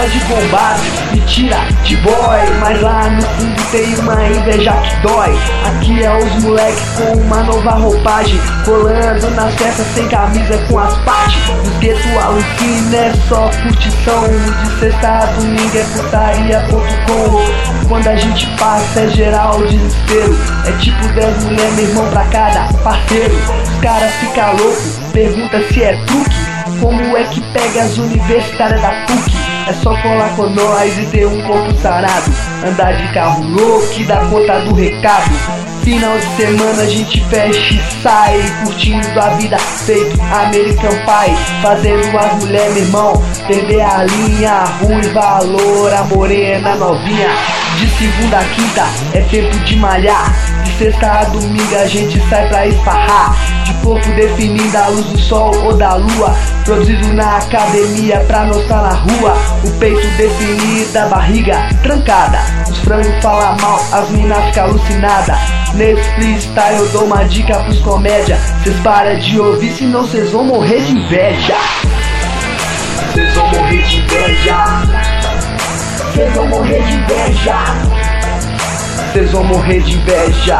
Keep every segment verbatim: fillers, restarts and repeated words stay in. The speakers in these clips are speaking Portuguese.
nós de bombado me tira de boy, mas lá no fundo tem uma inveja que dói. Aqui é os moleques com uma nova roupagem, colando nas festas sem camisa com as partes. Os guetos alucina, é só curtição, de sexta a domingo é putaria ponto com. Quando a gente passa é geral desespero, é tipo dez mulheres, meu irmão, pra cada parceiro. Os caras ficam loucos, pergunta se é truque. Como é que pega as universitárias da P U C? É só colar com nós e ter um corpo sarado, andar de carro louco e dar conta do recado. Final de semana a gente fecha e sai, curtindo a vida feito American Pie, fazendo as mulheres, meu irmão, perder a linha. A ruiva, a loura, a morena, novinha. De segunda a quinta é tempo de malhar, de sexta a domingo a gente sai pra esparrar. De corpo definido à luz do sol ou da lua, produzido na academia pra mostrar na rua. O peito definido, a barriga trancada, os frangos falam mal, as minas ficam alucinadas. Nesse freestyle eu dou uma dica pros comédia, cês param de ouvir, senão cês vão morrer de inveja. Cês vão morrer de inveja. Cês vão morrer de inveja. Cês vão morrer de inveja.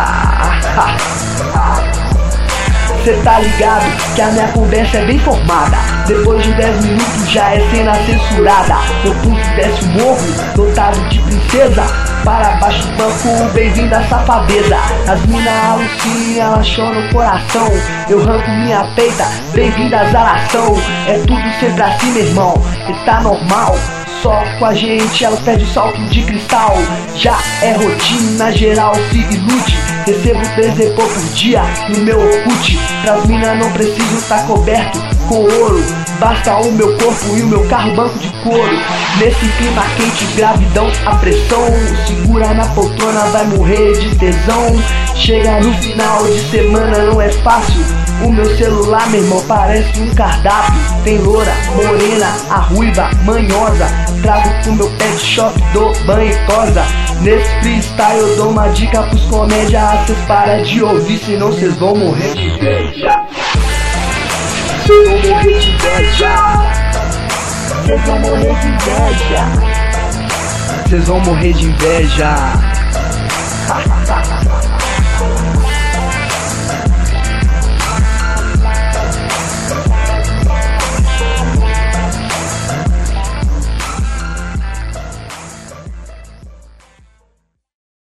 Cê tá ligado que a minha conversa é bem formada, depois de dez minutos já é cena censurada. Meu pulso desce o morro, dotado de princesa, para baixo do banco, bem-vinda safadeza. As mina alucinam, elas choram no coração, eu arranco minha peita, bem-vindas à nação. É tudo sempre assim, meu irmão, e tá normal. Só com a gente elas perdem o salto de cristal. Já é rotina, geral se ilude. Recebo três repô por dia no meu Orkut. Pras mina não preciso tá coberto com ouro, basta o meu corpo e o meu carro banco de couro. Nesse clima quente, gravidão, a pressão, segura na poltrona, vai morrer de tesão. Chega no final de semana, não é fácil. O meu celular, meu irmão, parece um cardápio. Tem loura, morena, a ruiva, manhosa. Trago pro meu pet shop, dou banho e tosa. Nesse freestyle eu dou uma dica pros comédia, cês param de ouvir, senão cês vão morrer de inveja. Cês vão morrer de inveja. Cês vão morrer de inveja. Cês vão morrer de inveja.